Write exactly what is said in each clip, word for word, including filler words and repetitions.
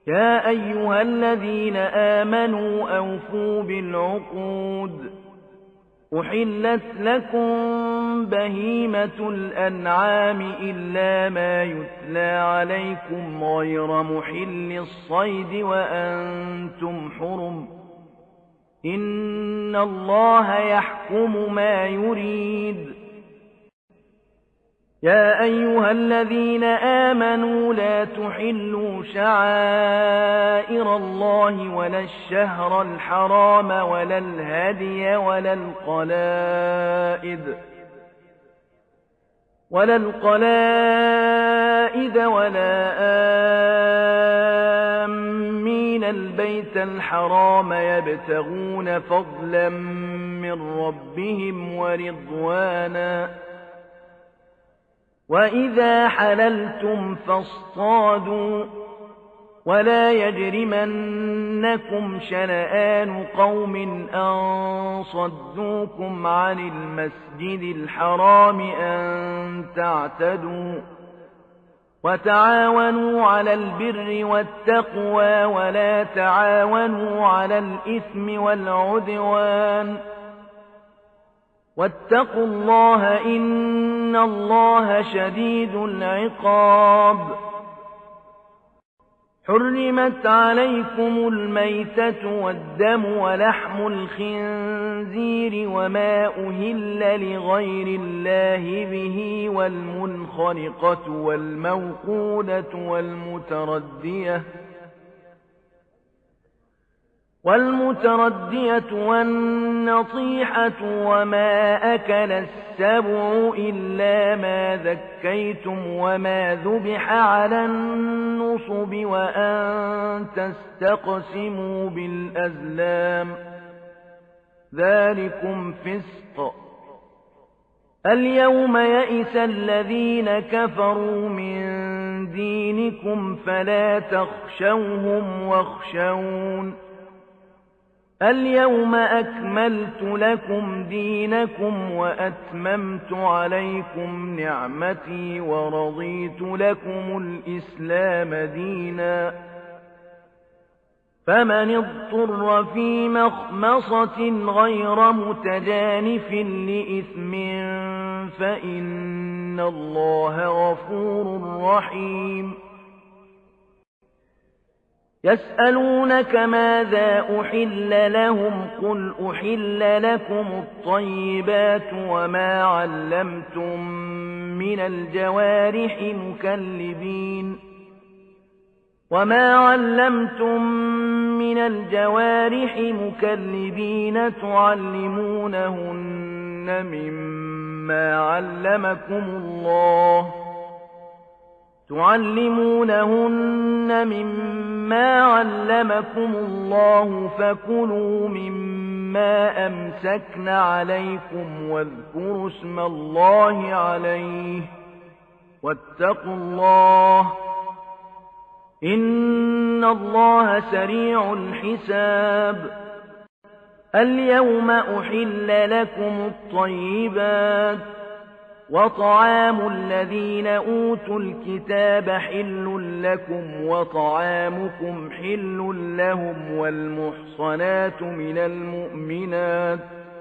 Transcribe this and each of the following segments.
يا أيها الذين آمنوا أوفوا بالعقود أحلت لكم بهيمة الأنعام إلا ما يتلى عليكم غير محل الصيد وأنتم حرم إن الله يحكم ما يريد يا أيها الذين آمنوا لا تحلوا شعائر الله ولا الشهر الحرام ولا الهدي ولا القلائد ولا القلائد ولا آمين البيت الحرام يبتغون فضلا من ربهم ورضوانا وإذا حللتم فاصطادوا ولا يجرمنكم شنآن قوم أن صدوكم عن المسجد الحرام أن تعتدوا وتعاونوا على البر والتقوى ولا تعاونوا على الإثم والعدوان واتقوا الله إن الله شديد العقاب حرمت عليكم الميتة والدم ولحم الخنزير وما أهل لغير الله به والمنخنقة والموقودة والمتردية والمتردية والنطيحة وما أكل السبع إلا ما ذكيتم وما ذبح على النصب وأن تستقسموا بالأزلام ذلكم فسق اليوم يئس الذين كفروا من دينكم فلا تخشوهم واخشون اليوم أكملت لكم دينكم وأتممت عليكم نعمتي ورضيت لكم الإسلام دينا فمن اضطر في مخمصة غير متجانف لإثم فإن الله غفور رحيم يسألونك ماذا أحل لهم قل أحل لكم الطيبات وما علمتم من الجوارح مكلبين وما علمتم من الجوارح مكلبين تعلمونهن مما علمكم الله تعلمونهن مما علمكم الله فكلوا مما أمسكن عليكم واذكروا اسم الله عليه واتقوا الله إن الله سريع الحساب اليوم أحل لكم الطيبات وطعام الذين أوتوا الكتاب حل لكم وطعامكم حل لهم والمحصنات من المؤمنات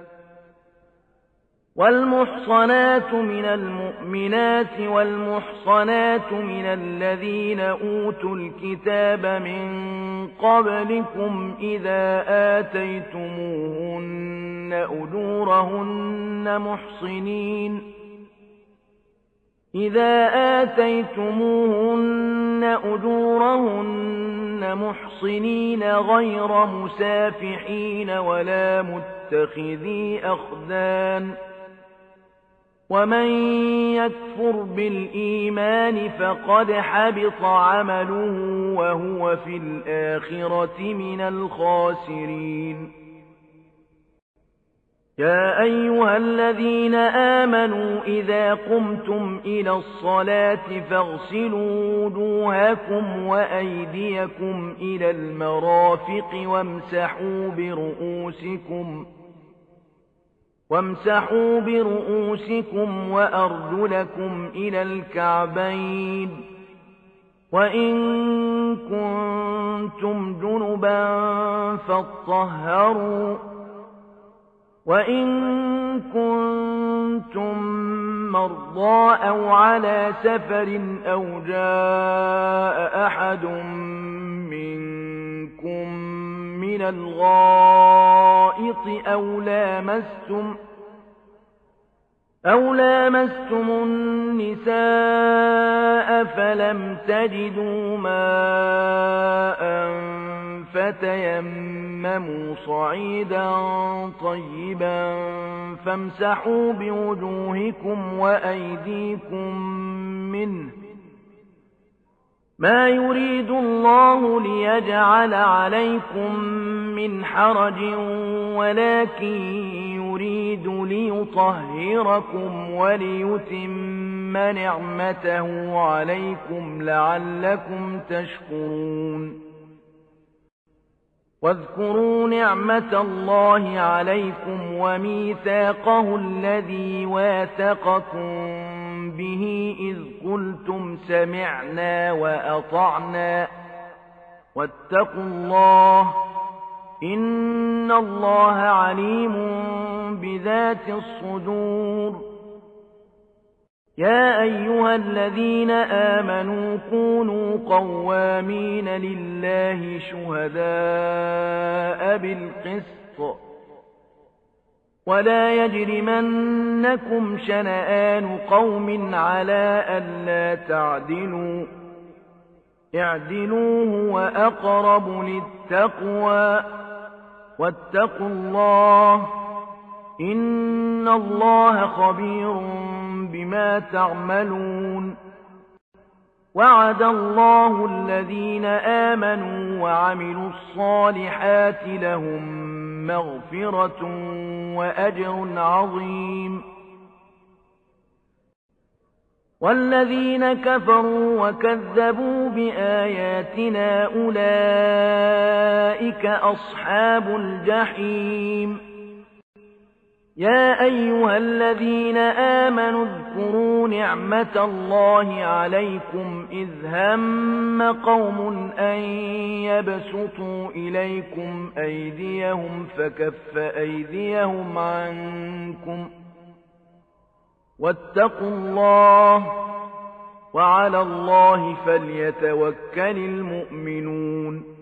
والمحصنات من المؤمنات والمحصنات من الذين أوتوا الكتاب من قبلكم إذا آتيتموهن أجورهن محصنين إذا آتيتموهن أجورهن محصنين غير مسافحين ولا متخذي أخدان ومن يكفر بالإيمان فقد حبط عمله وهو في الآخرة من الخاسرين يا أيها الذين آمنوا إذا قمتم إلى الصلاة فاغسلوا وجوهكم وأيديكم إلى المرافق وامسحوا برؤوسكم وامسحوا برؤوسكم وأرجلكم إلى الكعبين وإن كنتم كنتم جنبا فاطهروا وإن كنتم مرضى أو على سفر أو جاء أحد منكم من الغائط أو لامستم أو لامستم النساء فلم تجدوا ماء فتيمموا صعيدا طيبا فامسحوا بوجوهكم وأيديكم منه ما يريد الله ليجعل عليكم من حرج ولكن يريد ليطهركم وليتم نعمته عليكم لعلكم تشكرون واذكروا نعمة الله عليكم وميثاقه الذي واثقكم به إذ قلتم سمعنا وأطعنا واتقوا الله إن الله عليم بذات الصدور يا أيها الذين آمنوا كونوا قوامين لله شهداء بالقسط ولا يجرمنكم شنآن قوم على ألا تعدلوا اعدلوا هو أقرب للتقوى واتقوا الله إن الله خبير بما تعملون وعد الله الذين آمنوا وعملوا الصالحات لهم مغفرة وأجر عظيم والذين كفروا وكذبوا بآياتنا أولئك أصحاب الجحيم يا أيها الذين آمنوا اذكروا نعمة الله عليكم إذ هم قوم أن يبسطوا إليكم أيديهم فكف أيديهم عنكم واتقوا الله وعلى الله فليتوكل المؤمنون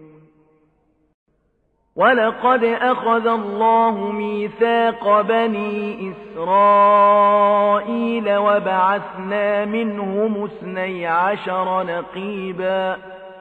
ولقد أخذ الله ميثاق بني إسرائيل وبعثنا منهم اثني عشر نقيبا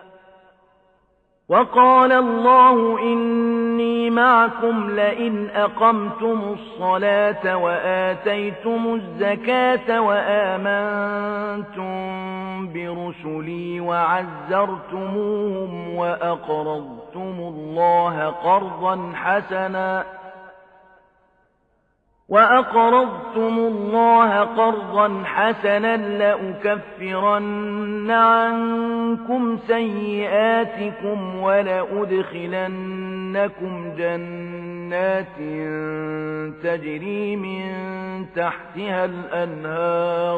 وقال الله إني معكم لئن أقمتم الصلاة وآتيتم الزكاة وآمنتم برسلي وعزرتموهم وأقرضتم الله قرضا حسنا وأقرضتم الله قرضا حسنا لأكفرن عنكم سيئاتكم ولأدخلنكم جنات تجري من تحتها الأنهار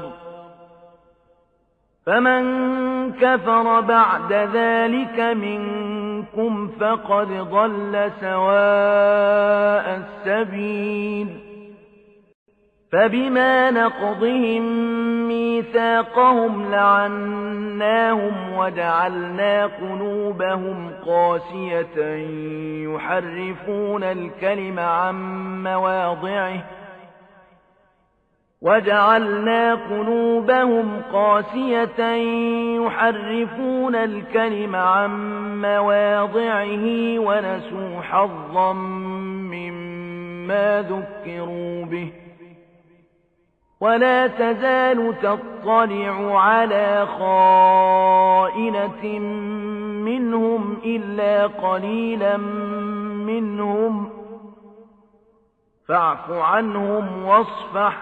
فمن كفر بعد ذلك منكم فقد ضل سواء السبيل فبما نقضهم ميثاقهم لعناهم وجعلنا قلوبهم قاسية يحرفون الكلم عن مواضعه وجعلنا قلوبهم قاسية يحرفون الكلم عن مواضعه ونسوا حظا مما ذكروا به ولا تزال تطلع على خائنة منهم إلا قليلا منهم فاعف عنهم واصفح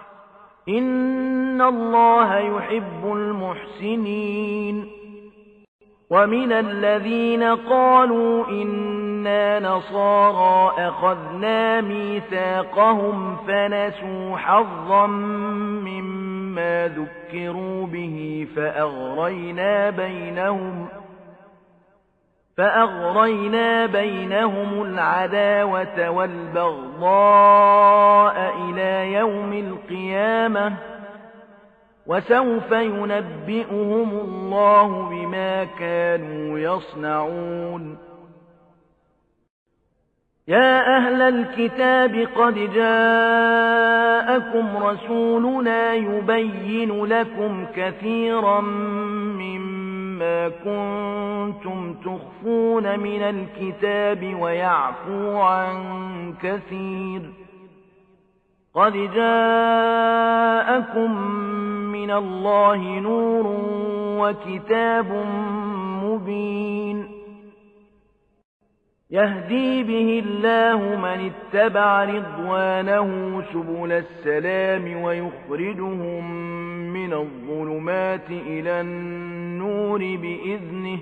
إن الله يحب المحسنين ومن الذين قالوا إنا نصارى أخذنا ميثاقهم فنسوا حظا مما ذكروا به فأغرينا بينهم فأغرينا بينهم العداوة والبغضاء إلى يوم القيامة وسوف ينبئهم الله بما كانوا يصنعون يا أهل الكتاب قد جاءكم رسولنا يبين لكم كثيرا مما كنتم تخفون من الكتاب ويعفو عن كثير قد جاءكم من الله نور وكتاب مبين يهدي به الله من اتبع رضوانه سبل السلام ويخرجهم من الظلمات إلى النور بإذنه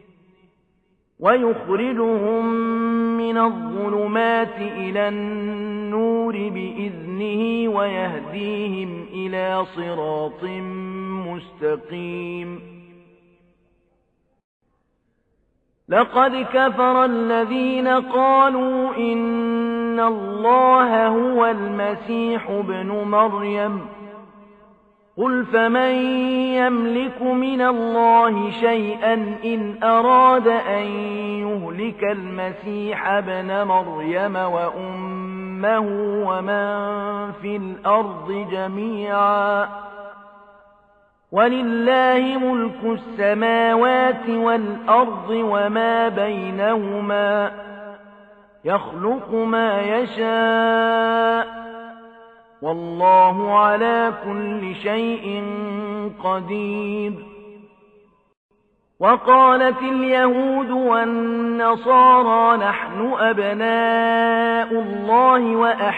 ويخرجهم من الظلمات إلى النور بإذنه ويهديهم إلى صراط مستقيم لقد كفر الذين قالوا إن الله هو المسيح ابن مريم قل فمن يملك من الله شيئا إن أراد أن يهلك المسيح ابن مريم وأمه ومن في الأرض جميعا ولله ملك السماوات والأرض وما بينهما يخلق ما يشاء والله على كل شيء قدير وقالت اليهود والنصارى نحن أبناء الله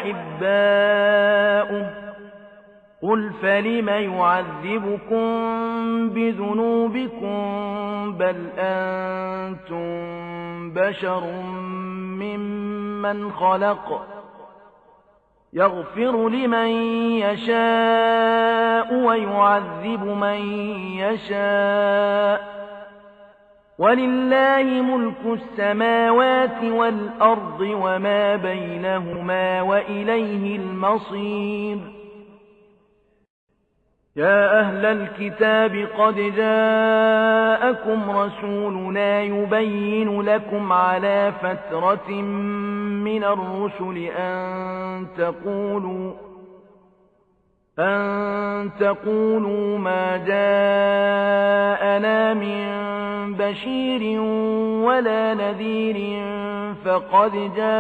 وأحباؤه قل فلم يعذبكم بذنوبكم بل أنتم بشر ممن خلق يغفر لمن يشاء ويعذب من يشاء ولله ملك السماوات والأرض وما بينهما وإليه المصير يا أهل الكتاب قد جاءكم رسولنا يبين لكم على فترة من الرسل أن تقولوا أن تقولوا ما جاءنا من بشير ولا نذير فقد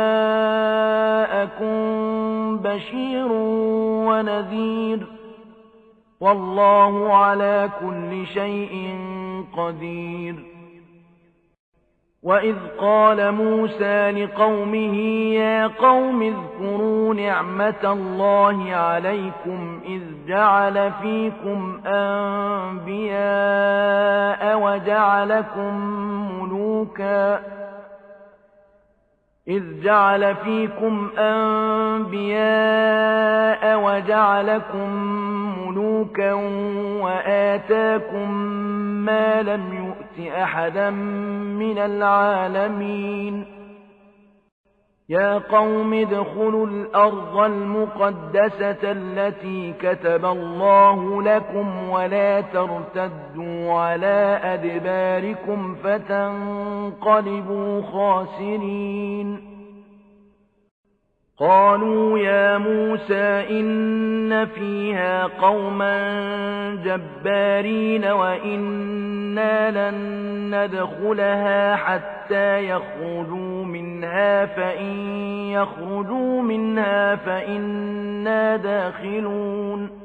جاءكم بشير ونذير والله على كل شيء قدير وإذ قال موسى لقومه يا قوم اذكروا نعمة الله عليكم إذ جعل فيكم أنبياء وجعلكم ملوكا إذ جعل فيكم أنبياء وجعلكم ملوكا وآتاكم ما لم يؤت أحدا من العالمين يا قوم ادخلوا الأرض المقدسة التي كتب الله لكم ولا ترتدوا على أدباركم فتنقلبوا خاسرين قالوا يا موسى إن فيها قوما جبارين وإنا لن ندخلها حتى يخرجوا منها فإن يخرجوا منها فإنا داخلون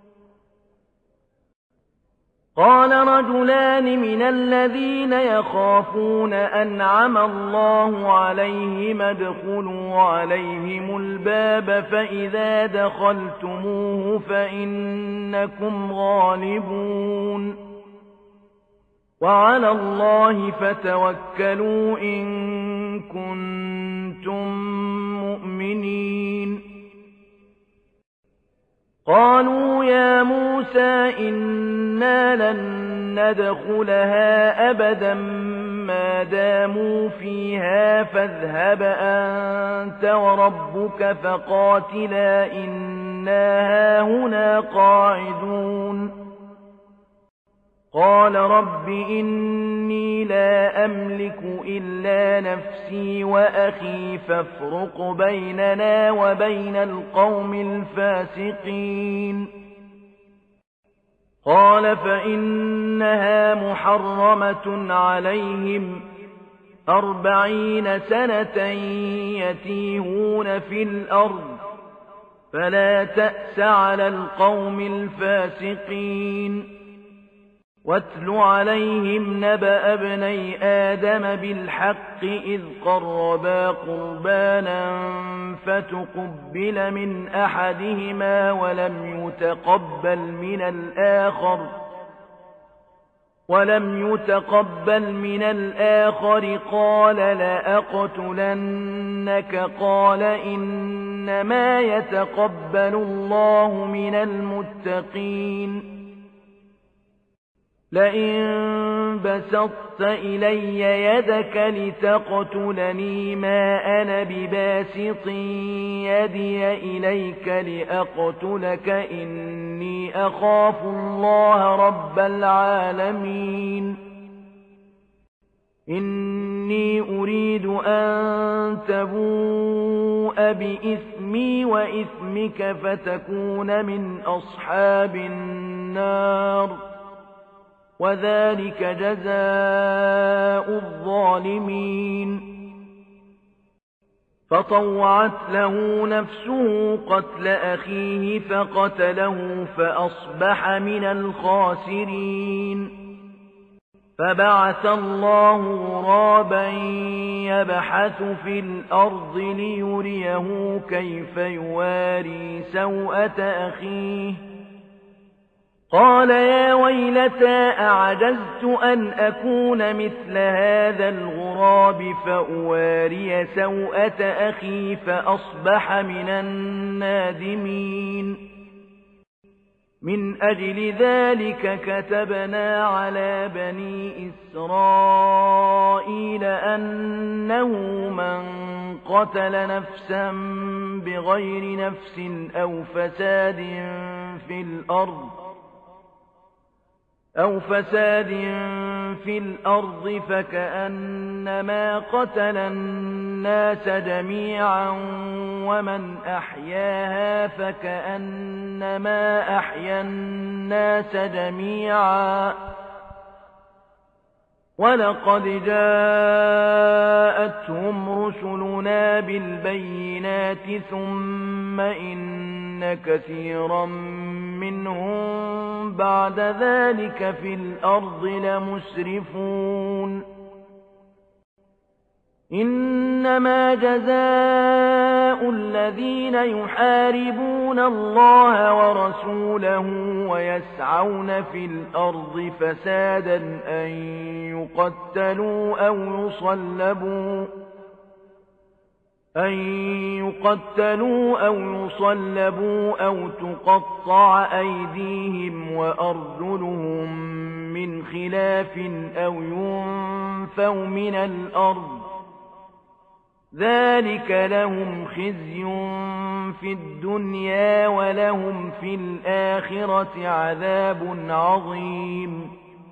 قال رجلان من الذين يخافون أنعم الله عليهم ادخلوا عليهم الباب فإذا دخلتموه فإنكم غالبون وعلى الله فتوكلوا إن كنتم مؤمنين قالوا يا موسى إنا لن ندخلها أبدا ما داموا فيها فاذهب أنت وربك فقاتلا إنا هاهنا قاعدون قال رب إني لا أملك إلا نفسي وأخي فافرق بيننا وبين القوم الفاسقين قال فإنها محرمة عليهم أربعين سنة يتيهون في الأرض فلا تأس على القوم الفاسقين واتل عليهم نبأ ابني آدم بالحق إذ قربا قربانا فتقبل من أحدهما ولم يتقبل من الآخر ولم يتقبل من الآخر قال لأقتلنك قال إنما يتقبل الله من المتقين لئن بسطت إلي يدك لتقتلني ما أنا بباسط يدي إليك لأقتلك إني أخاف الله رب العالمين إني أريد أن تبوء بإثمي وإثمك فتكون من أصحاب النار وذلك جزاء الظالمين فطوعت له نفسه قتل أخيه فقتله فأصبح من الخاسرين فبعث الله غرابا يبحث في الأرض ليريه كيف يواري سوءة أخيه قال يا ويلتى أعجزت أن أكون مثل هذا الغراب فأواري سوءة أخي فأصبح من النادمين من أجل ذلك كتبنا على بني إسرائيل أنه من قتل نفسا بغير نفس أو فساد في الأرض أو فساد في الأرض فكأنما قتل الناس جميعا ومن أحياها فكأنما أحيا الناس جميعا ولقد جاءتهم رسلنا بالبينات ثم إن كثيرا منهم بعد ذلك في الأرض لمسرفون إنما جزاء الذين يحاربون الله ورسوله ويسعون في الأرض فسادا أن يقتلوا أو يصلبوا أن يقتلوا أو يصلبوا أو تقطع أيديهم وأرجلهم من خلاف أو ينفوا من الأرض ذلك لهم خزي في الدنيا ولهم في الآخرة عذاب عظيم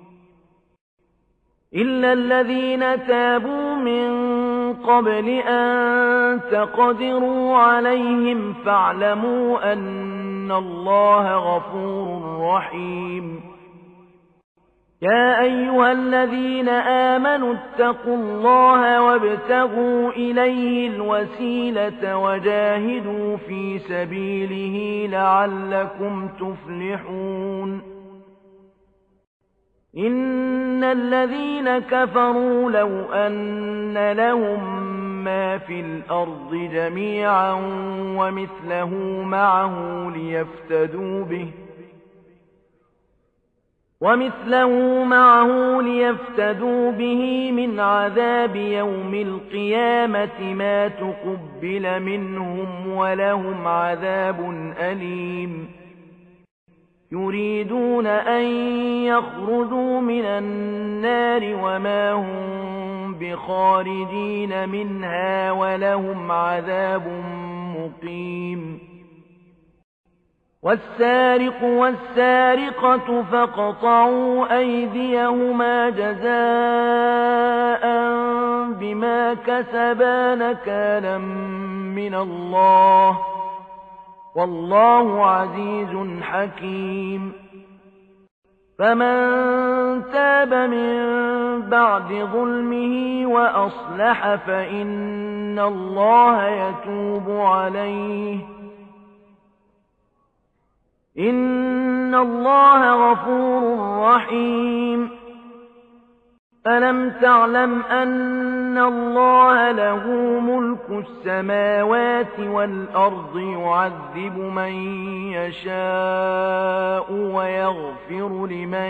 إلا الذين تابوا من قبل أن تقدروا عليهم فاعلموا أن الله غفور رحيم يا أيها الذين آمنوا اتقوا الله وابتغوا إليه الوسيلة وجاهدوا في سبيله لعلكم تفلحون إن الذين كفروا لو أن لهم ما في الأرض جميعا ومثله معه ليفتدوا به ومثله معه ليفتدوا به من عذاب يوم القيامة ما تقبل منهم ولهم عذاب أليم يريدون أن يخرجوا من النار وما هم بخارجين منها ولهم عذاب مقيم والسارق والسارقة فاقطعوا أيديهما جزاء بما كسبا نكالا من الله والله عزيز حكيم فمن تاب من بعد ظلمه وأصلح فإن الله يتوب عليه إن الله غفور رحيم ألم تعلم أن الله له ملك السماوات والأرض يعذب من يشاء ويغفر لمن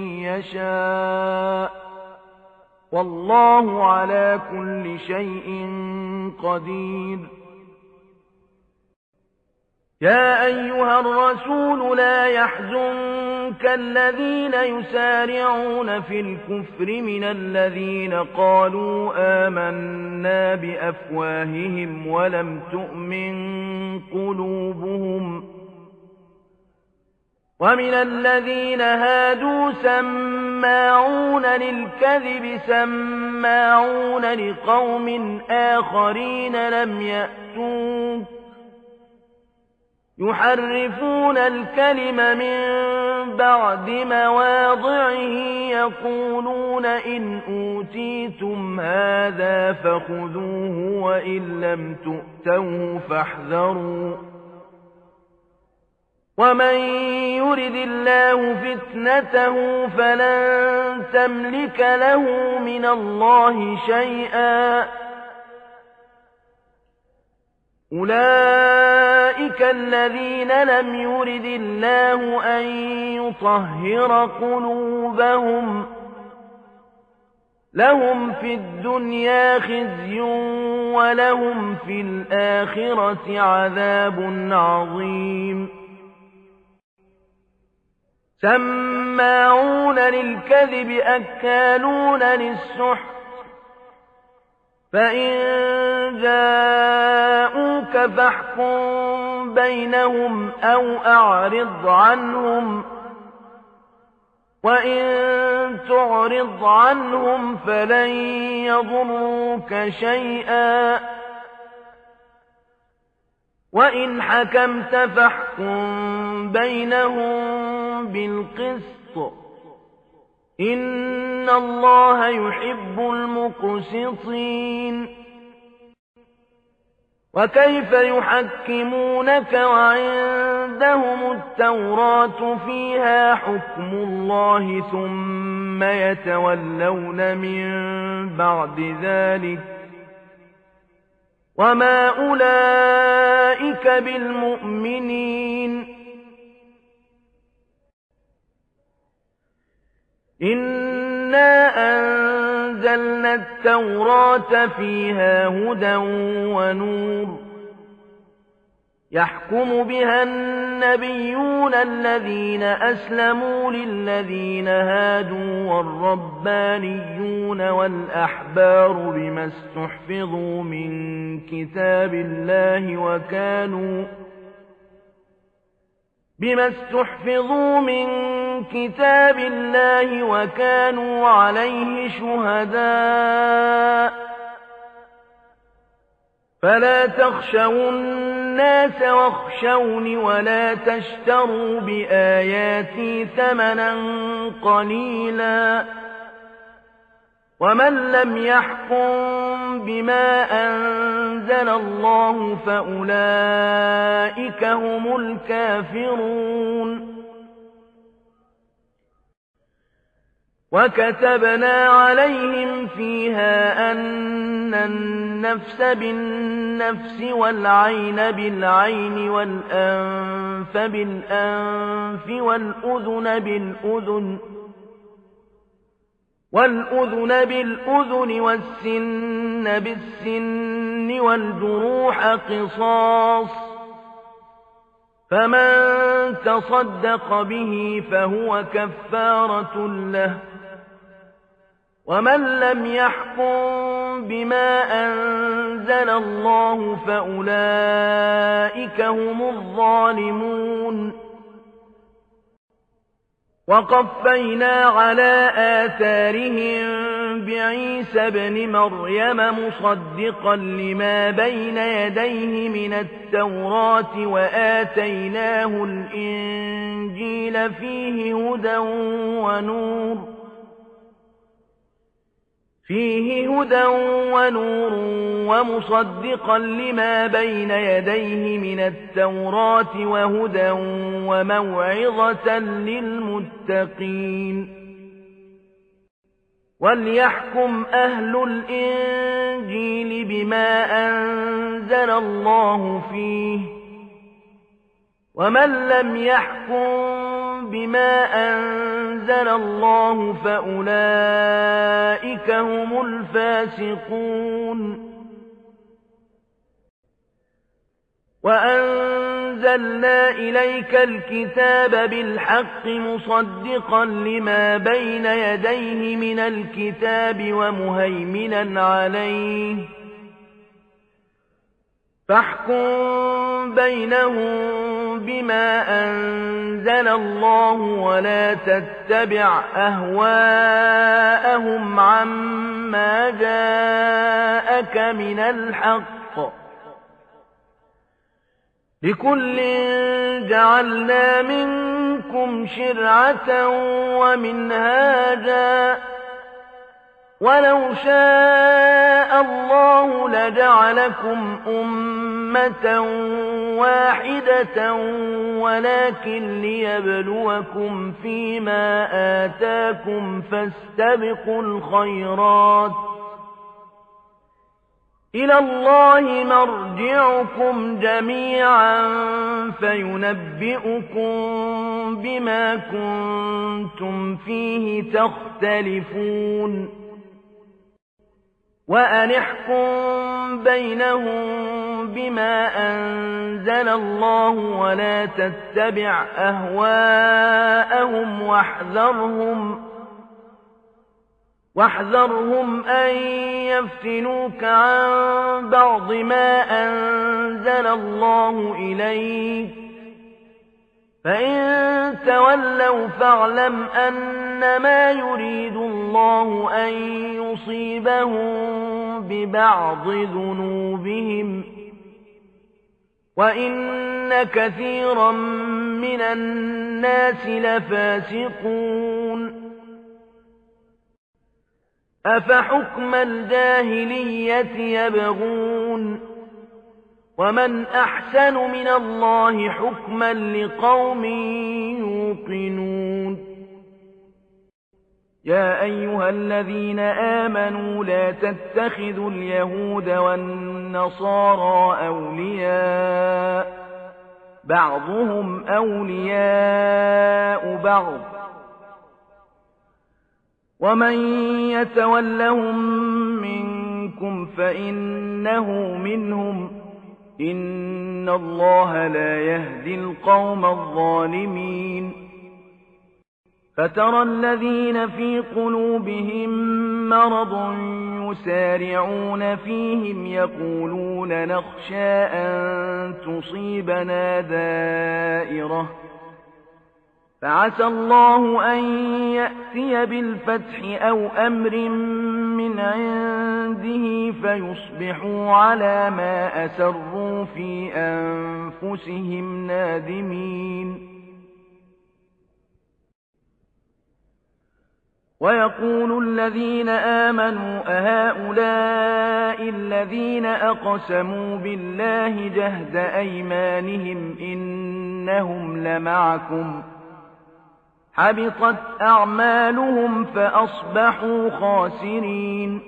يشاء والله على كل شيء قدير يا أيها الرسول لا يحزنك الذين يسارعون في الكفر من الذين قالوا آمنا بأفواههم ولم تؤمن قلوبهم ومن الذين هادوا سماعون للكذب سماعون لقوم آخرين لم يأتوك يحرفون الكلم من بعد مواضعه يقولون إن أوتيتم هذا فخذوه وإن لم تؤتوه فاحذروا ومن يرد الله فتنته فلن تملك له من الله شيئا أولئك الذين لم يرد الله أن يطهر قلوبهم لهم في الدنيا خزي ولهم في الآخرة عذاب عظيم سماعون للكذب أكالون للسحت فإن جاءوك فاحكم بينهم أو أعرض عنهم وإن تعرض عنهم فلن يضروك شيئا وإن حكمت فاحكم بينهم بالقسط إن الله يحب المقسطين وكيف يحكمونك وعندهم التوراة فيها حكم الله ثم يتولون من بعد ذلك وما أولئك بالمؤمنين إنا أنزلنا التوراة فيها هدى ونور يحكم بها النبيون الذين أسلموا للذين هادوا والربانيون والأحبار بما استحفظوا من كتاب الله وكانوا بما استحفظوا من كتاب الله وكانوا عليه شهداء فلا تخشوا الناس واخشوني ولا تشتروا بآياتي ثمنا قليلا ومن لم يحكم بما أنزل الله فأولئك هم الكافرون وكتبنا عليهم فيها أن النفس بالنفس والعين بالعين والأنف بالأنف والأذن بالأذن والأذن بالأذن والسن بالسن والجروح قصاص فمن تصدق به فهو كفارة له. ومن لم يحكم بما أنزل الله فأولئك هم الظالمون. وقفينا على آثارهم بعيسى ابن مريم مصدقا لما بين يديه من التوراة وآتيناه الإنجيل فيه هدى ونور فيه هدى ونور ومصدقا لما بين يديه من التوراة وهدى وموعظة للمتقين. وليحكم أهل الإنجيل بما أنزل الله فيه، ومن لم يحكم بما أنزل الله فأولئك هم الفاسقون. وأنزلنا إليك الكتاب بالحق مصدقا لما بين يديه من الكتاب ومهيمنا عليه، فاحكم بينهم بما أنزل الله ولا تتبع أهواءهم عما جاءك من الحق. لكل جعلنا منكم شرعة ومنهاجا ولو شاء الله لجعلكم أمة واحدة ولكن ليبلوكم فيما آتاكم فاستبقوا الخيرات إلى الله مرجعكم جميعا فينبئكم بما كنتم فيه تختلفون. وأن احكم بينهم بما أنزل الله ولا تتبع أهواءهم واحذرهم واحذرهم أن يفتنوك عن بعض ما أنزل الله إليك، فإن تولوا فاعلم أنما يريد الله أن يصيبهم ببعض ذنوبهم وإن كثيرا من الناس لفاسقون. أفحكم الجاهلية يبغون ومن أحسن من الله حكما لقوم يوقنون. يا أيها الذين آمنوا لا تتخذوا اليهود والنصارى أولياء بعضهم أولياء بعض ومن يتولهم منكم فإنه منهم إن الله لا يهدي القوم الظالمين. فترى الذين في قلوبهم مرض يسارعون فيهم يقولون نخشى أن تصيبنا دائرة فعسى الله أن يأتي بالفتح أو أمر من عنده فيصبحوا على ما أسروا في أنفسهم نادمين. ويقول الذين آمنوا أهؤلاء الذين أقسموا بالله جهد أيمانهم إنهم لمعكم حبطت أعمالهم فأصبحوا خاسرين.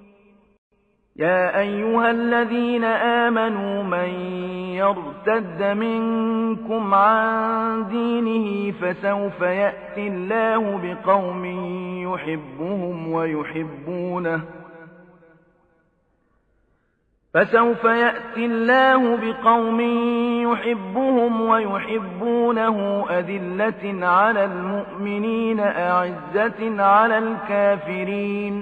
يا أيها الذين آمنوا من يرتد منكم عن دينه فسوف يأتي الله بقوم يحبهم ويحبونه فسوف يأتي الله بقوم يحبهم ويحبونه أذلة على المؤمنين أعزة على الكافرين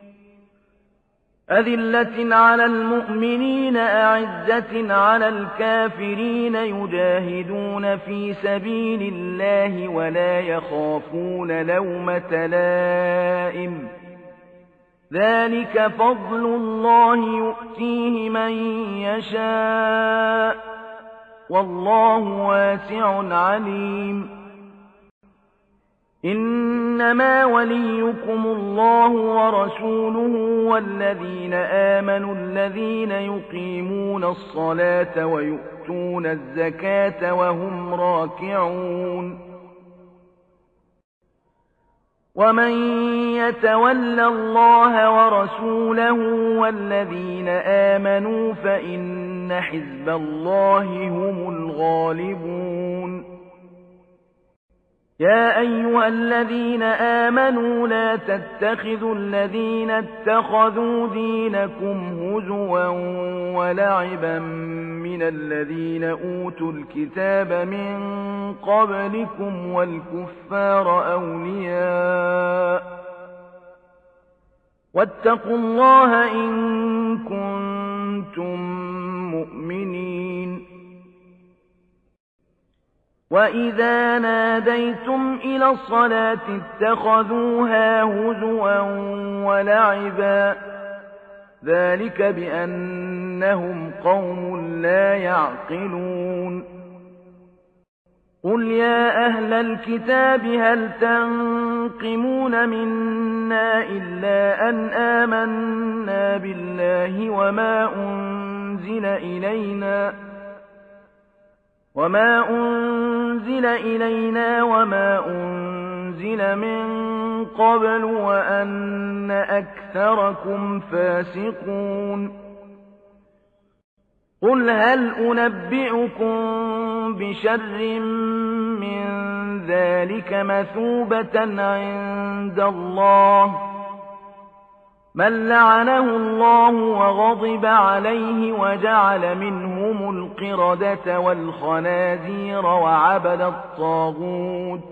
أذلة على المؤمنين أعزة على الكافرين يجاهدون في سبيل الله ولا يخافون لومة لائم ذلك فضل الله يؤتيه من يشاء والله واسع عليم إنما وليكم الله ورسوله والذين آمنوا الذين يقيمون الصلاة ويؤتون الزكاة وهم راكعون ومن يتول الله ورسوله والذين آمنوا فإن حزب الله هم الغالبون يا أيها الذين آمنوا لا تتخذوا الذين اتخذوا دينكم هزوا ولعبا من الذين أوتوا الكتاب من قبلكم والكفار أولياء واتقوا الله إن كنتم مؤمنين وإذا ناديتم إلى الصلاة اتخذوها هزوا ولعبا ذلك بأنهم قوم لا يعقلون قل يا أهل الكتاب هل تنقمون منا إلا أن آمنا بالله وما أنزل إلينا وما أنزل إلينا وما أنزل من قبل وأن أكثركم فاسقون قل هل أنبئكم بشر من ذلك مثوبة عند الله من لعنه الله وغضب عليه وجعل منهم القردة والخنازير وعبد الطاغوت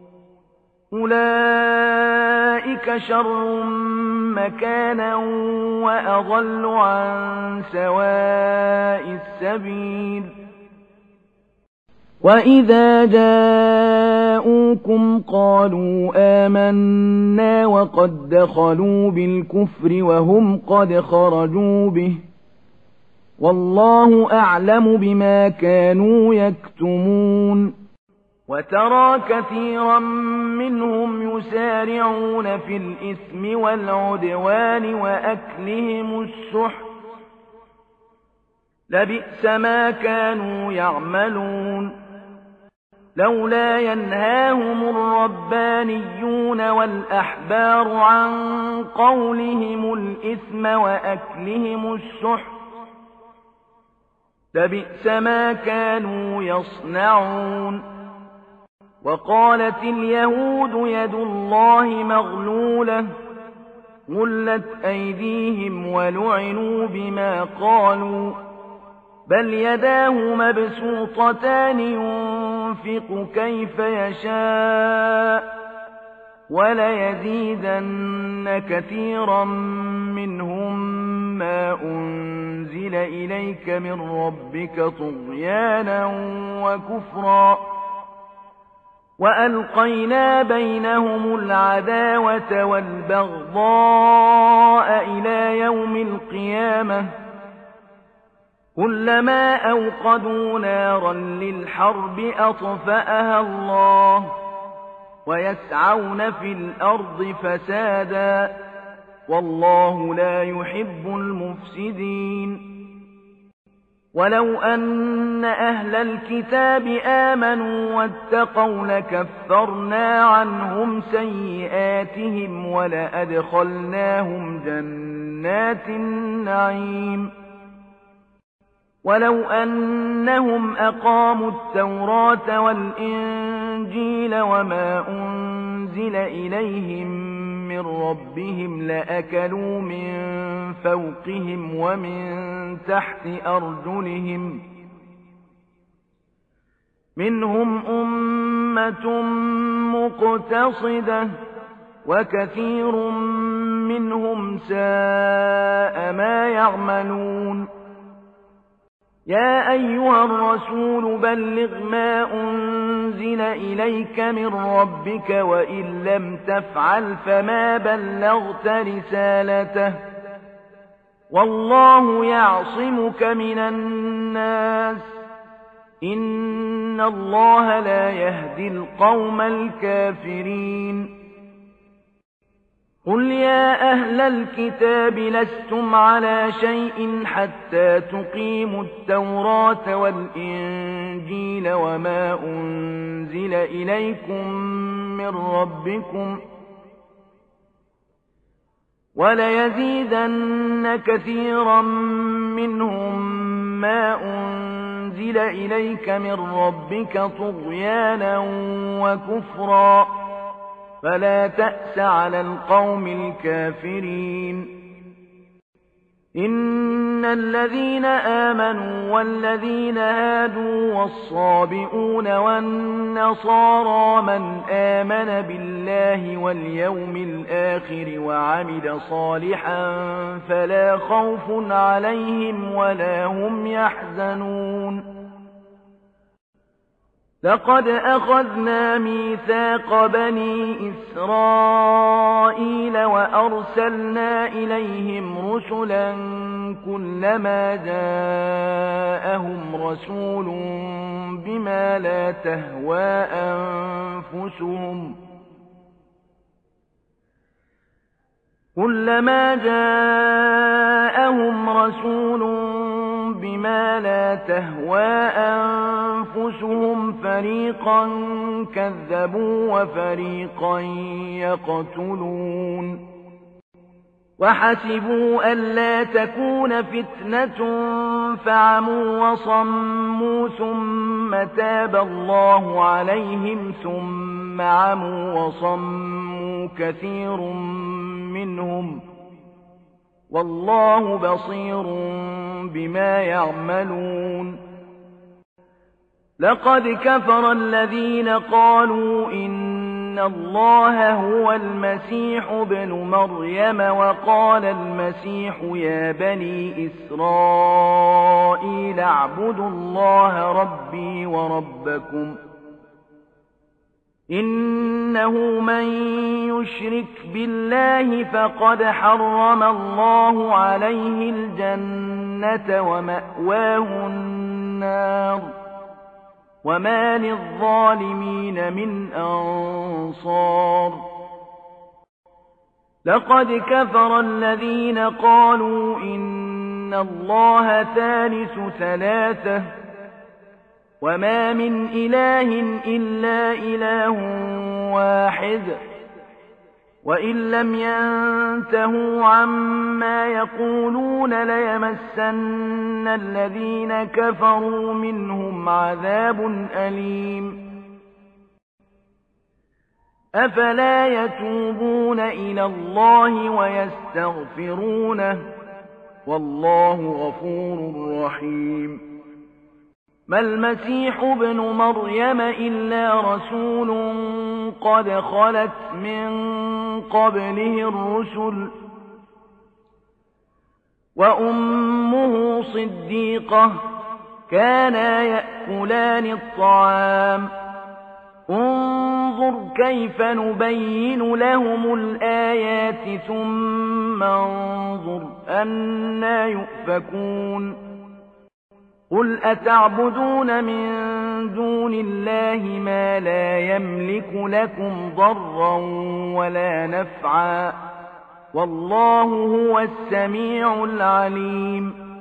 أولئك شر مكانا وأضل عن سواء السبيل وإذا جاءوكم قالوا آمنا وقد دخلوا بالكفر وهم قد خرجوا به والله أعلم بما كانوا يكتمون وترى كثيرا منهم يسارعون في الإثم والعدوان وأكلهم السحت لبئس ما كانوا يعملون لولا ينهاهم الربانيون والأحبار عن قولهم الإثم وأكلهم السحت لبئس ما كانوا يصنعون وقالت اليهود يد الله مغلولة غلت أيديهم ولعنوا بما قالوا بل يداه مبسوطتان ينفق كيف يشاء وليزيدن كثيرا منهم ما أنزل إليك من ربك طغيانا وكفرا وألقينا بينهم العداوة والبغضاء إلى يوم القيامة كلما أوقدوا نارا للحرب أطفأها الله ويسعون في الأرض فسادا والله لا يحب المفسدين ولو أن أهل الكتاب آمنوا واتقوا لكفرنا عنهم سيئاتهم ولأدخلناهم جنات النعيم ولو أنهم أقاموا التوراة والإنجيل وما أنزل إليهم من من ربهم لأكلوا من فوقهم ومن تحت أرجلهم منهم أمة مقتصدة وكثير منهم ساء ما يعملون يا أيها الرسول بلغ ما أنزل إليك من ربك وإن لم تفعل فما بلغت رسالته والله يعصمك من الناس إن الله لا يهدي القوم الكافرين قل يا أهل الكتاب لستم على شيء حتى تقيموا التوراة والإنجيل وما أنزل إليكم من ربكم وليزيدن كثيرا منهم ما أنزل إليك من ربك طغيانا وكفرا فلا تأس على القوم الكافرين إن الذين آمنوا والذين هادوا والصابئون والنصارى من آمن بالله واليوم الآخر وعمل صالحا فلا خوف عليهم ولا هم يحزنون لقد أخذنا ميثاق بني إسرائيل وأرسلنا إليهم رسلا كلما جاءهم رسول بما لا تهوى أنفسهم كلما جاءهم رسول بما لا تهوى أنفسهم فريقا كذبوا وفريقا يقتلون وحسبوا ألا تكون فتنة فعموا وصموا ثم تاب الله عليهم ثم عموا وصموا كثير منهم والله بصير بما يعملون لقد كفر الذين قالوا إن الله هو المسيح ابن مريم وقال المسيح يا بني إسرائيل اعبدوا الله ربي وربكم إنه من يشرك بالله فقد حرم الله عليه الجنة ومأواه النار وما للظالمين من أنصار لقد كفر الذين قالوا إن الله ثالث ثلاثة وما من إله إلا إله واحد وإن لم ينتهوا عما يقولون ليمسن الذين كفروا منهم عذاب أليم أفلا يتوبون إلى الله ويستغفرونه والله غفور رحيم ما المسيح ابن مريم إلا رسول قد خلت من قبله الرسل وأمه صديقة كانا يأكلان الطعام انظر كيف نبين لهم الآيات ثم انظر أنى يؤفكون قل أتعبدون من دون الله ما لا يملك لكم ضرا ولا نفعا والله هو السميع العليم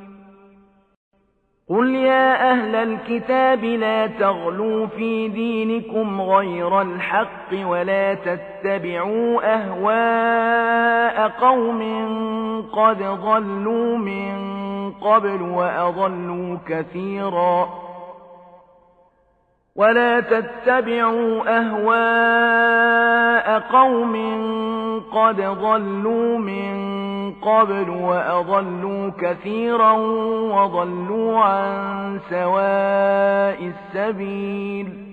قل يا أهل الكتاب لا تغلوا في دينكم غير الحق ولا تتبعوا أهواء قوم قد ضلوا من قبل وأضلوا كثيرا ولا تتبعوا أهواء قوم قد ضلوا من قبل وأضلوا كثيرا وضلوا عن سواء السبيل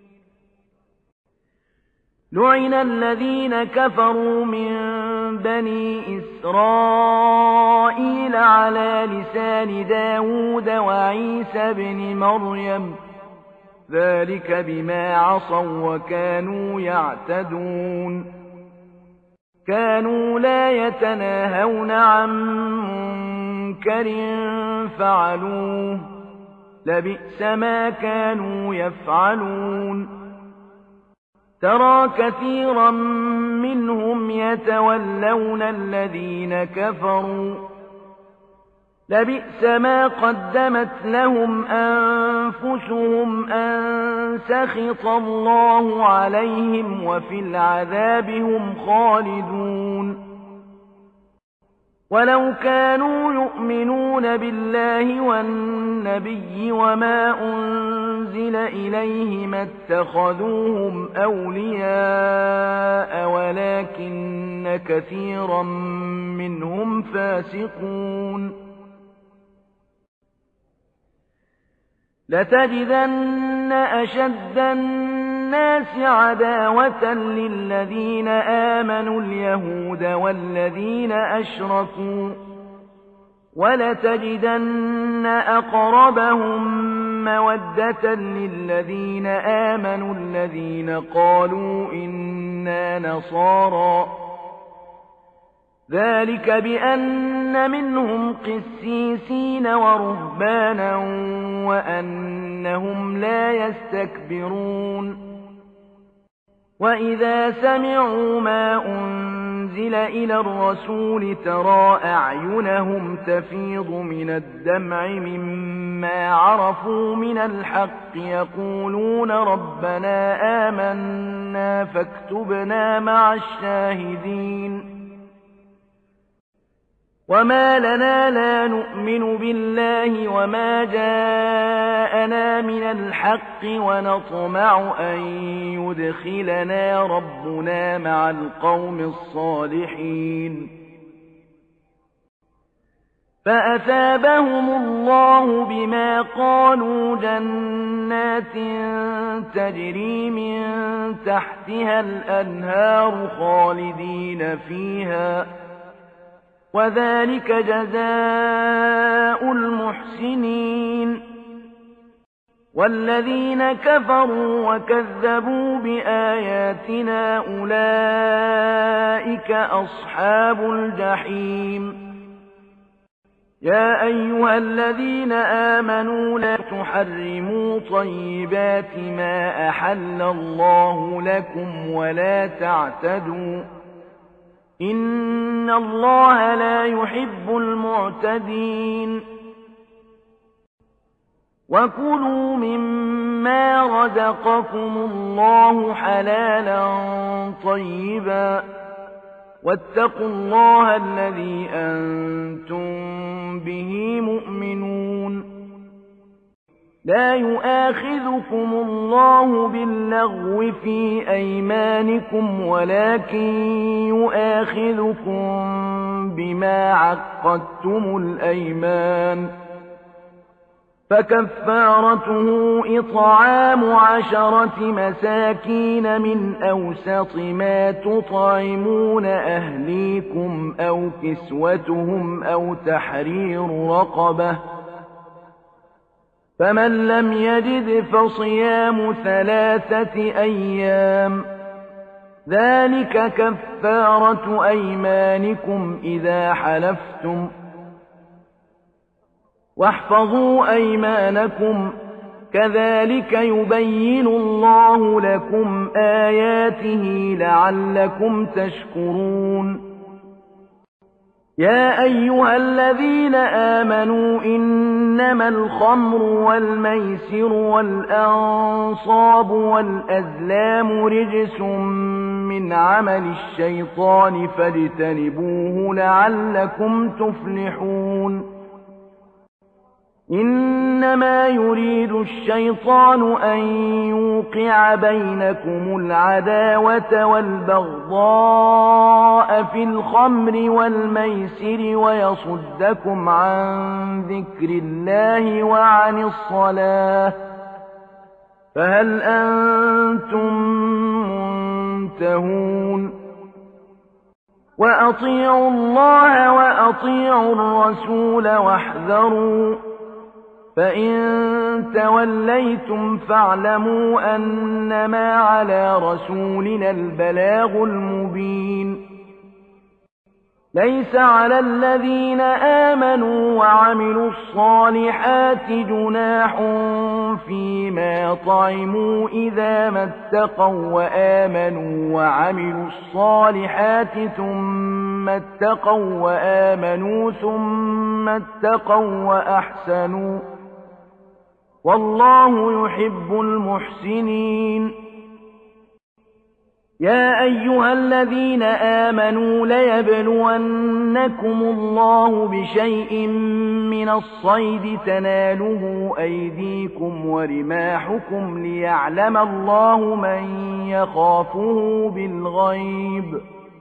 لعن الذين كفروا من بني إسرائيل على لسان داود وعيسى بن مريم ذلك بما عصوا وكانوا يعتدون كانوا لا يتناهون عن منكر فعلوه لبئس ما كانوا يفعلون ترى كثيرا منهم يتولون الذين كفروا لبئس ما قدمت لهم أنفسهم أن سخط الله عليهم وفي العذاب هم خالدون ولو كانوا يؤمنون بالله والنبي وما أنزل إليه ما اتخذوهم أولياء ولكن كثيرا منهم فاسقون لتجدن أشد الناس عداوة للذين آمنوا اليهود والذين أشركوا ولتجدن أقربهم مودة للذين آمنوا الذين قالوا إنا نصارى ذلك بأن منهم قسيسين ورهبانا وأنهم لا يستكبرون وإذا سمعوا ما أنزل إلى الرسول ترى أعينهم تفيض من الدمع مما عرفوا من الحق يقولون ربنا آمنا فاكتبنا مع الشاهدين وما لنا لا نؤمن بالله وما جاءنا من الحق ونطمع أن يدخلنا ربنا مع القوم الصالحين فأثابهم الله بما قالوا جنات تجري من تحتها الأنهار خالدين فيها وذلك جزاء المحسنين والذين كفروا وكذبوا بآياتنا أولئك أصحاب الجحيم يا أيها الذين آمنوا لا تحرموا طيبات ما أحل الله لكم ولا تعتدوا إن الله لا يحب المعتدين وكلوا مما رزقكم الله حلالا طيبا واتقوا الله الذي أنتم به مؤمنون لا يؤاخذكم الله باللغو في أيمانكم ولكن يؤاخذكم بما عقدتم الأيمان فكفارته إطعام عشرة مساكين من أوسط ما تطعمون أهليكم أو كسوتهم أو تحرير رقبة فمن لم يجد فصيام ثلاثة أيام ذلك كفارة أيمانكم إذا حلفتم واحفظوا أيمانكم كذلك يبين الله لكم آياته لعلكم تشكرون يا أيها الذين آمنوا إنما الخمر والميسر والأنصاب والأزلام رجس من عمل الشيطان فاجتنبوه لعلكم تفلحون إن إنما يريد الشيطان أن يوقع بينكم العداوة والبغضاء في الخمر والميسر ويصدكم عن ذكر الله وعن الصلاة فهل أنتم منتهون وأطيعوا الله وأطيعوا الرسول واحذروا فإن توليتم فاعلموا أنما على رسولنا البلاغ المبين ليس على الذين آمنوا وعملوا الصالحات جناح فيما طعموا إذا ما اتقوا وآمنوا وعملوا الصالحات ثم اتقوا وآمنوا ثم اتقوا وأحسنوا والله يحب المحسنين يا أيها الذين آمنوا ليبلونكم الله بشيء من الصيد تناله أيديكم ورماحكم ليعلم الله من يخافه بالغيب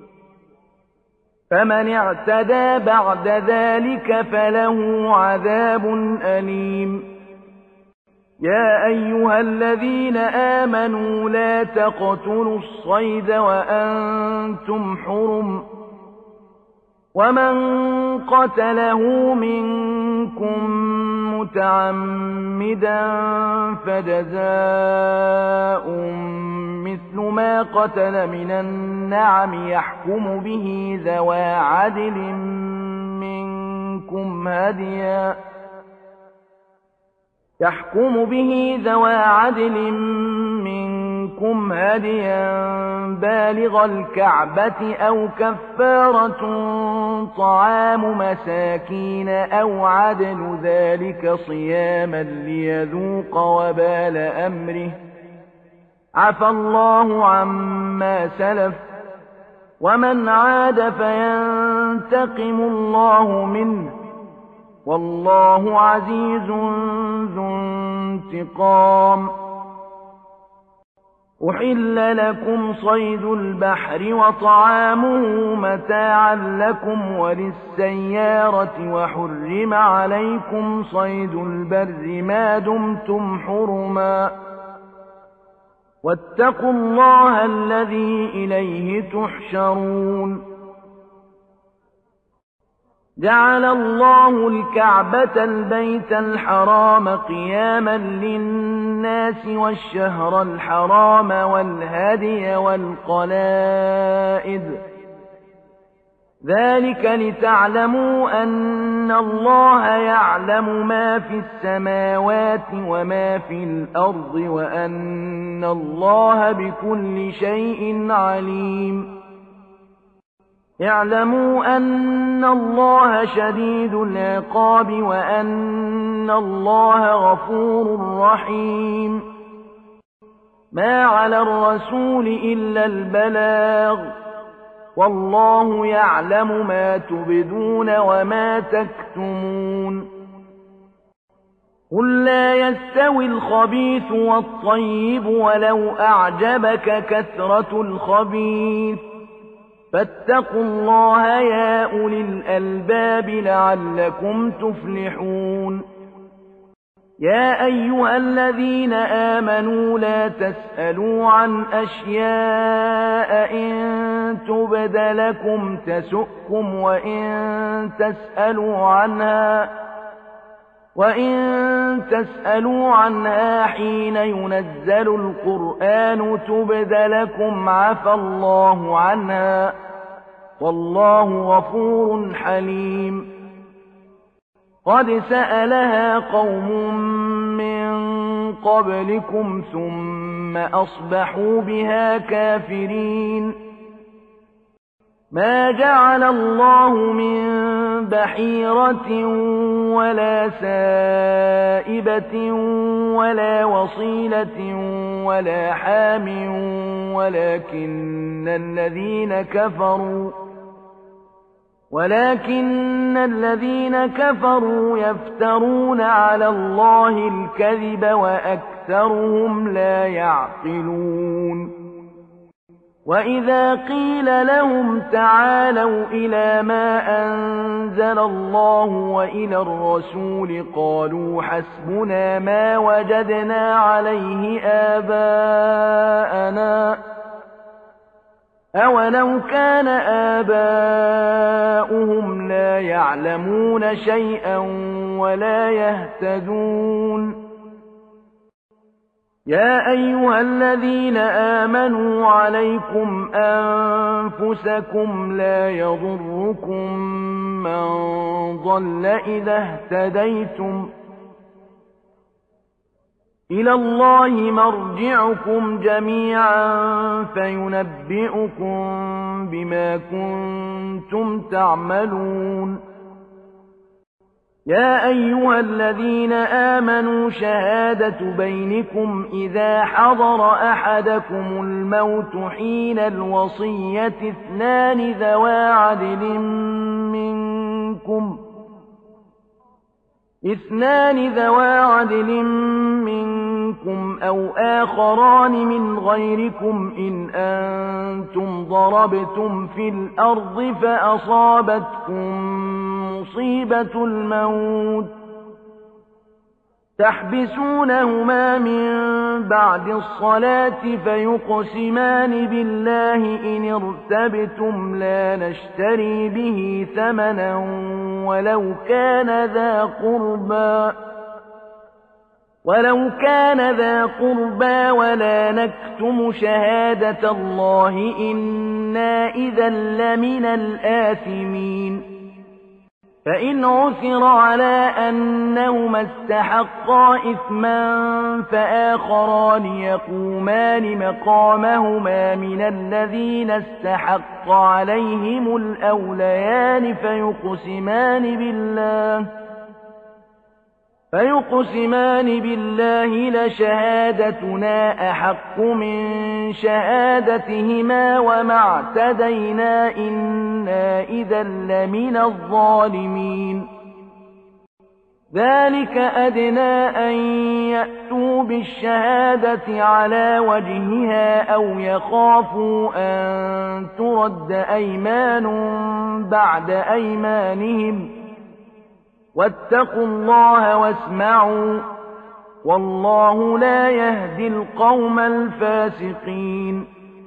فمن اعتدى بعد ذلك فله عذاب أليم يا أيها الذين آمنوا لا تقتلوا الصيد وأنتم حرم ومن قتله منكم متعمدا فجزاء مثل ما قتل من النعم يحكم به ذوى عدل منكم هديا يحكم به ذوى عدل منكم هديا بالغ الكعبة أو كفارة طعام مساكين أو عدل ذلك صياما ليذوق وبال أمره عفى الله عما سلف ومن عاد فينتقم الله منه والله عزيز ذو انتقام أحل لكم صيد البحر وطعامه متاعا لكم وللسيارة وحرم عليكم صيد البر ما دمتم حرما واتقوا الله الذي إليه تحشرون جعل الله الكعبة البيت الحرام قياما للناس والشهر الحرام والهدي والقلائد ذلك لتعلموا أن الله يعلم ما في السماوات وما في الأرض وأن الله بكل شيء عليم اعلموا أن الله شديد العقاب وأن الله غفور رحيم ما على الرسول إلا البلاغ والله يعلم ما تبدون وما تكتمون قل لا يستوي الخبيث والطيب ولو أعجبك كثرة الخبيث فاتقوا الله يا أولي الألباب لعلكم تفلحون يا أيها الذين آمنوا لا تسألوا عن أشياء إن تبد لكم تسؤكم وإن تسألوا عنها وإن تسألوا عنها حين ينزل القرآن تبد لكم عفى الله عنها والله غفور حليم قد سألها قوم من قبلكم ثم أصبحوا بها كافرين ما جعل الله من بحيرة ولا سائبة ولا وصيلة ولا حام ولكن الذين كفروا ولكن الذين كفروا يفترون على الله الكذب وأكثرهم لا يعقلون وإذا قيل لهم تعالوا إلى ما أنزل الله وإلى الرسول قالوا حسبنا ما وجدنا عليه آباءنا أولو كان آباؤهم لا يعلمون شيئا ولا يهتدون يا أيها الذين آمنوا عليكم أنفسكم لا يضركم من ضل إذا اهتديتم إلى الله مرجعكم جميعا فينبئكم بما كنتم تعملون يا أيها الذين آمنوا شهادة بينكم إذا حضر أحدكم الموت حين الوصية اثنان ذوى عدل منكم اثنان ذوى عدل منكم أو آخران من غيركم إن أنتم ضربتم في الأرض فأصابتكم مصيبة الموت تحبسونهما من بعد الصلاة فيقسمان بالله إن ارتبتم لا نشتري به ثمنا ولو كان ذا قربى ولو كان ذا قربى ولا نكتم شهادة الله إنا إذا لمن الآثمين فإن عثر على أنهما استحقا إثما فآخران يقومان مقامهما من الذين استحق عليهم الأوليان فيقسمان بالله فيقسمان بالله لشهادتنا أحق من شهادتهما وما اعتدينا إنا إذا لمن الظالمين ذلك أدنى أن يأتوا بالشهادة على وجهها أو يخافوا أن ترد أيمان بعد أيمانهم واتقوا الله واسمعوا والله لا يهدي القوم الفاسقين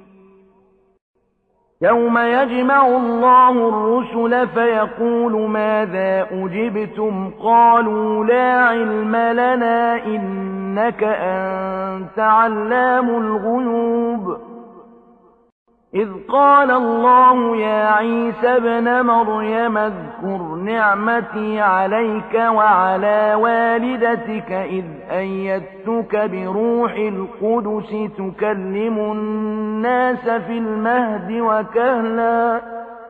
يوم يجمع الله الرسل فيقول ماذا أجبتم قالوا لا علم لنا إنك أنت علام الغيوب إذ قال الله يا عيسى ابن مريم اذكر نعمتي عليك وعلى والدتك إذ أيدتك بروح القدس تكلم الناس في المهد وكهلا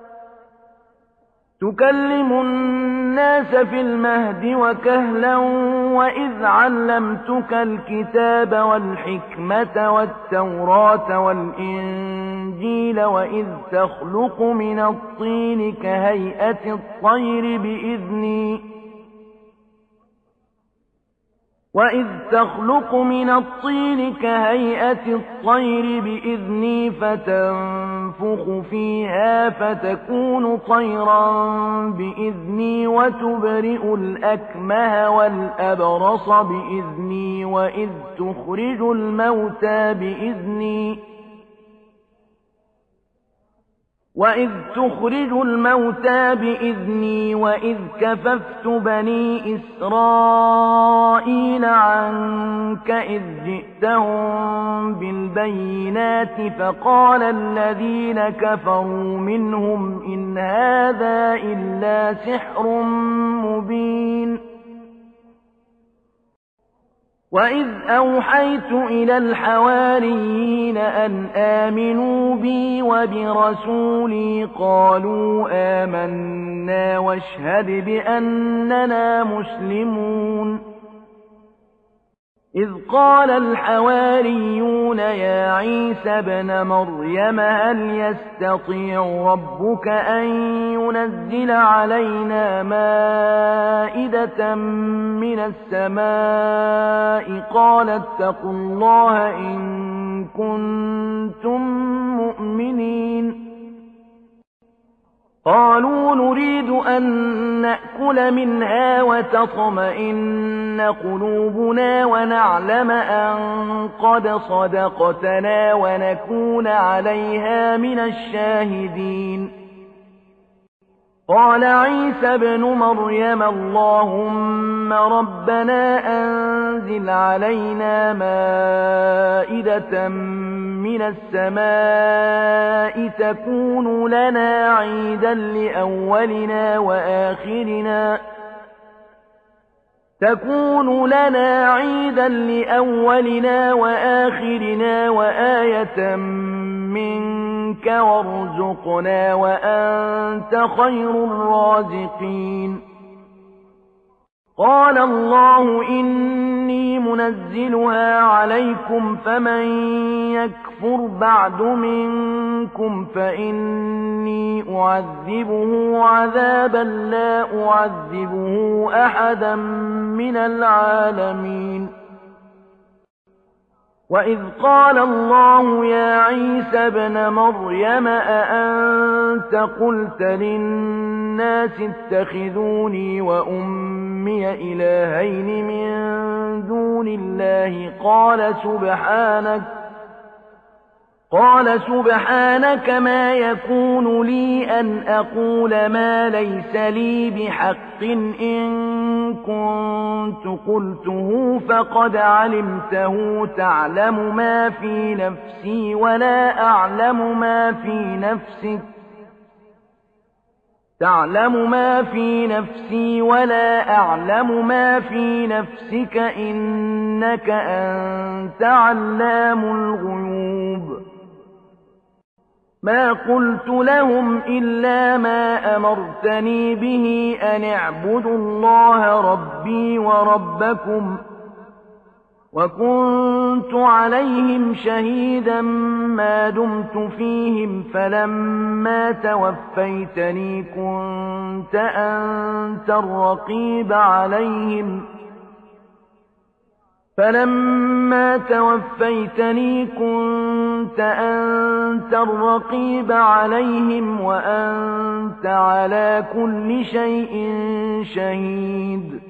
تكلم الناس في المهد وكهلا وإذ علمتك الكتاب والحكمة والتوراة والإنجيل وإذ تخلق من الطين كهيئة الطير بإذني وإذ تخلق من الطين كهيئة الطير بإذني فتنفخ فيها فتكون طيرا بإذني وتبرئ الأكمه والأبرص بإذني وإذ تخرج الموتى بإذني وإذ تخرج الموتى بإذني وإذ كففت بني إسرائيل عنك إذ جئتهم بالبينات فقال الذين كفروا منهم إن هذا إلا سحر مبين وإذ أوحيت إلى الحواريين أن آمنوا بي وبرسولي قالوا آمنا واشهد بأننا مسلمون إذ قال الحواريون يا عيسى ابن مريم هل يستطيع ربك أن ينزل علينا مائدة من السماء قال اتقوا الله إن كنتم مؤمنين قالوا نريد أن نأكل منها وتطمئن قلوبنا ونعلم أن قد صدقتنا ونكون عليها من الشاهدين قال عيسى ابن مريم اللهم ربنا أنزل علينا مائدة من السماء تكون لنا عيدا لأولنا وآخرنا تكون لنا عيدا لأولنا وآخرنا وآية منك وارزقنا وأنت خير الرازقين قال الله إني منزلها عليكم فمن يكفر بعد منكم فإني أعذبه عذابا لا أعذبه أحدا من العالمين وإذ قال الله يا عيسى ابن مريم أأنت قلت للناس اتخذوني وأمي إلهين من دون الله قال سبحانك قال سبحانك ما يكون لي أن أقول ما ليس لي بحق إن كنت قلته فقد علمته تعلم ما في نفسي ولا أعلم ما في نفسك تعلم ما في نفسي ولا أعلم ما في نفسك إنك أنت علام الغيوب ما قلت لهم إلا ما أمرتني به أن اعبدوا الله ربي وربكم وكنت عليهم شهيدا ما دمت فيهم فلما توفيتني كنت أنت الرقيب عليهم فلما توفيتني كنت أنت الرقيب عليهم وأنت على كل شيء شهيد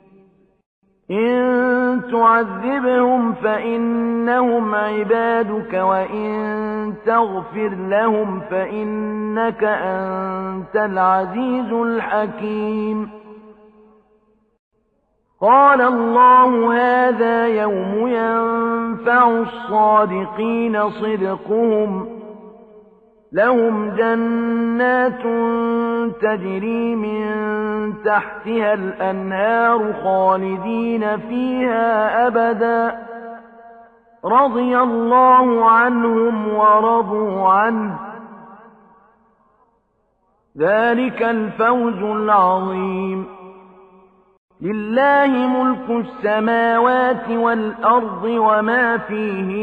إن تعذبهم فإنهم عبادك وإن تغفر لهم فإنك أنت العزيز الحكيم قال الله هذا يوم ينفع الصادقين صدقهم لهم جنات تجري من تحتها الأنهار خالدين فيها أبدا رضي الله عنهم ورضوا عنه ذلك الفوز العظيم لله ملك السماوات والأرض وما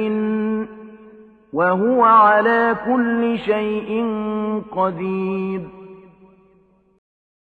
فيهن وهو على كل شيء قدير